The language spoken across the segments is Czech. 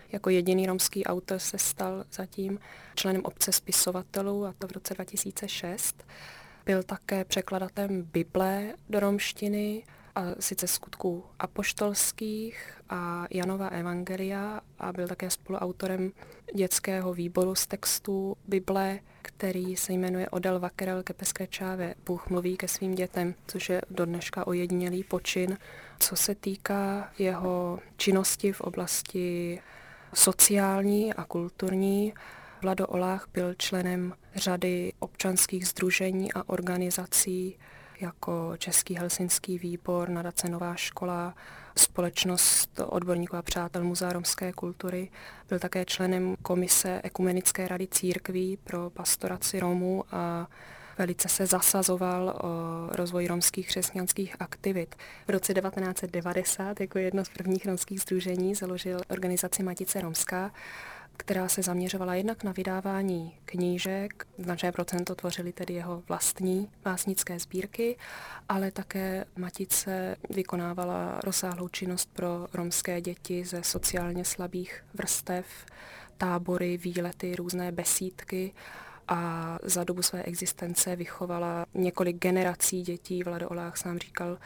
Jako jediný romský autor se stal zatím členem obce spisovatelů, a to v roce 2006. Byl také překladatelem Bible do romštiny, a sice Skutků apoštolských a Janova evangelia, a byl také spoluautorem dětského výboru z textů Bible, který se jmenuje Odel vakerel ke peskrečáve, Bůh mluví ke svým dětem, což je do dneška ojedinělý počin. Co se týká jeho činnosti v oblasti sociální a kulturní, Vlado Olách byl členem řady občanských sdružení a organizací, jako Český helsinský výbor, Nadace Nová škola, Společnost odborníků a přátel Muzea romské kultury. Byl také členem komise Ekumenické rady církví pro pastoraci Romů a velice se zasazoval o rozvoj romských křesťanských aktivit. V roce 1990 jako jedno z prvních romských sdružení založil organizaci Matice romská, která se zaměřovala jednak na vydávání knížek, značné procento tvořily tedy jeho vlastní básnické sbírky, ale také Matice vykonávala rozsáhlou činnost pro romské děti ze sociálně slabých vrstev, tábory, výlety, různé besídky, a za dobu své existence vychovala několik generací dětí. Vlado Olách sám říkal,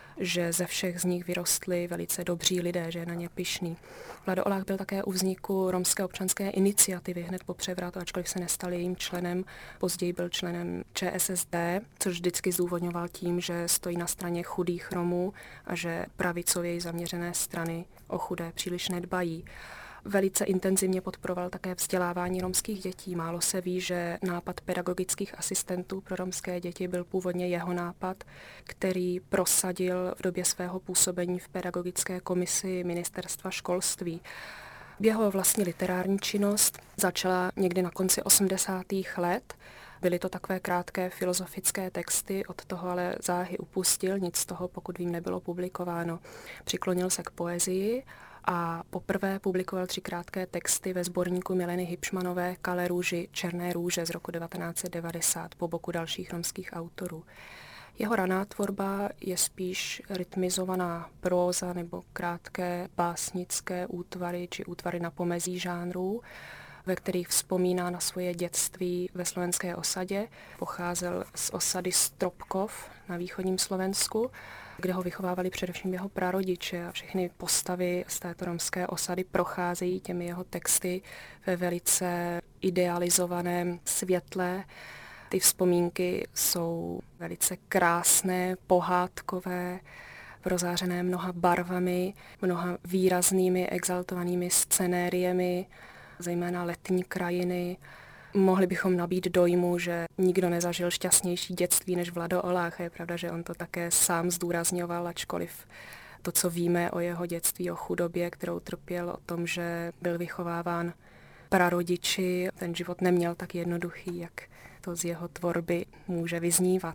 že ze všech z nich vyrostli velice dobří lidé, že je na ně pyšný. Vlado Olách byl také u vzniku romské občanské iniciativy hned po převratu, ačkoliv se nestal jejím členem. Později byl členem ČSSD, což vždycky zdůvodňoval tím, že stojí na straně chudých Romů a že pravicověji zaměřené strany o chudé příliš nedbají. Velice intenzivně podporoval také vzdělávání romských dětí. Málo se ví, že nápad pedagogických asistentů pro romské děti byl původně jeho nápad, který prosadil v době svého působení v pedagogické komisi ministerstva školství. Jeho vlastní literární činnost začala někdy na konci 80. let. Byly to takové krátké filozofické texty, od toho ale záhy upustil, nic z toho, pokud vím, nebylo publikováno. Přiklonil se k poezii a poprvé publikoval 3 krátké texty ve sborníku Mileny Hipšmanové Kale růži, Černé růže z roku 1990 po boku dalších romských autorů. Jeho raná tvorba je spíš rytmizovaná próza nebo krátké básnické útvary či útvary na pomezí žánrů, ve kterých vzpomíná na svoje dětství ve slovenské osadě. Pocházel z osady Stropkov na východním Slovensku, kde ho vychovávali především jeho prarodiče, a všechny postavy z této romské osady procházejí těmi jeho texty ve velice idealizovaném světle. Ty vzpomínky jsou velice krásné, pohádkové, prozářené mnoha barvami, mnoha výraznými, exaltovanými scenériemi, zejména letní krajiny. Mohli bychom nabít dojmu, že nikdo nezažil šťastnější dětství než Vlado Olách. Je pravda, že on to také sám zdůrazňoval, ačkoliv to, co víme o jeho dětství, o chudobě, kterou trpěl, o tom, že byl vychováván prarodiči, ten život neměl tak jednoduchý, jak to z jeho tvorby může vyznívat.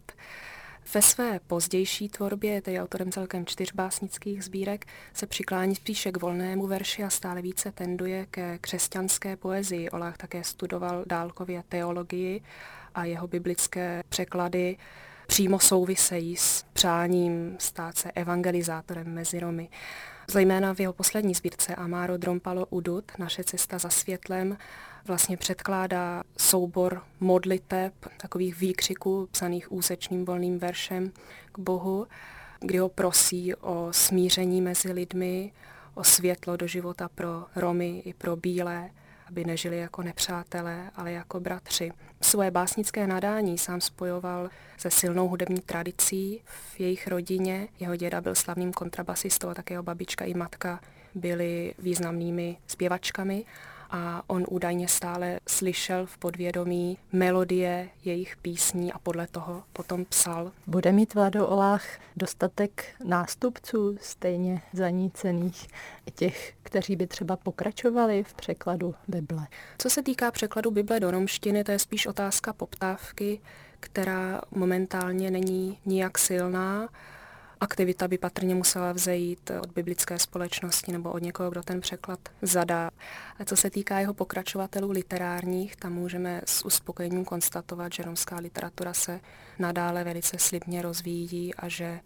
Ve své pozdější tvorbě, tedy autorem celkem 4 básnických sbírek, se přiklání spíše k volnému verši a stále více tenduje ke křesťanské poezii. Olách také studoval dálkově teologii a jeho biblické překlady přímo souvisejí s přáním stát se evangelizátorem mezi Romy. Zejména v jeho poslední sbírce Amaro Drompalo Udut, Naše cesta za světlem, vlastně předkládá soubor modliteb, takových výkřiků psaných úsečným volným veršem k Bohu, kdy ho prosí o smíření mezi lidmi, o světlo do života pro Romy i pro bílé, aby nežili jako nepřátelé, ale jako bratři. Svoje básnické nadání sám spojoval se silnou hudební tradicí v jejich rodině. Jeho děda byl slavným kontrabasistou a také jeho babička i matka byli významnými zpěvačkami a on údajně stále slyšel v podvědomí melodie jejich písní a podle toho potom psal. Bude mít Vlado Olách dostatek nástupců stejně zanícených, těch, kteří by třeba pokračovali v překladu Bible? Co se týká překladu Bible do romštiny, to je spíš otázka poptávky, která momentálně není nijak silná. Aktivita by patrně musela vzejít od biblické společnosti nebo od někoho, kdo ten překlad zadá. A co se týká jeho pokračovatelů literárních, tam můžeme s uspokojením konstatovat, že romská literatura se nadále velice slibně rozvíjí a že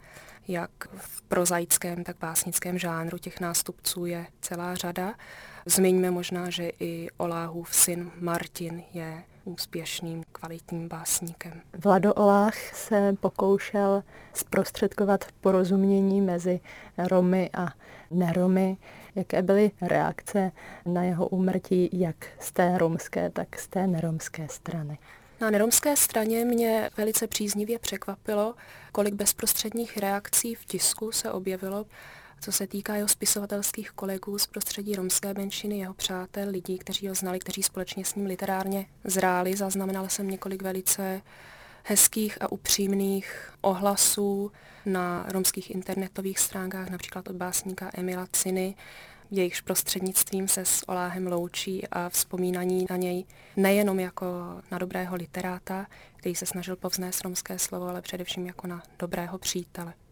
jak v prozaickém, tak básnickém žánru těch nástupců je celá řada. Zmiňme možná, že i Oláhův syn Martin je úspěšným, kvalitním básníkem. Vlado Oláh se pokoušel zprostředkovat porozumění mezi Romy a neromy. Jaké byly reakce na jeho úmrtí jak z té romské, tak z té neromské strany? Na neromské straně mě velice příznivě překvapilo, kolik bezprostředních reakcí v tisku se objevilo, co se týká jeho spisovatelských kolegů z prostředí romské menšiny, jeho přátel, lidí, kteří ho znali, kteří společně s ním literárně zráli. Zaznamenala jsem několik velice hezkých a upřímných ohlasů na romských internetových stránkách, například od básníka Emila Ciny, jejichž prostřednictvím se s Oláhem loučí a vzpomínaní na něj nejenom jako na dobrého literáta, který se snažil povznést romské slovo, ale především jako na dobrého přítele.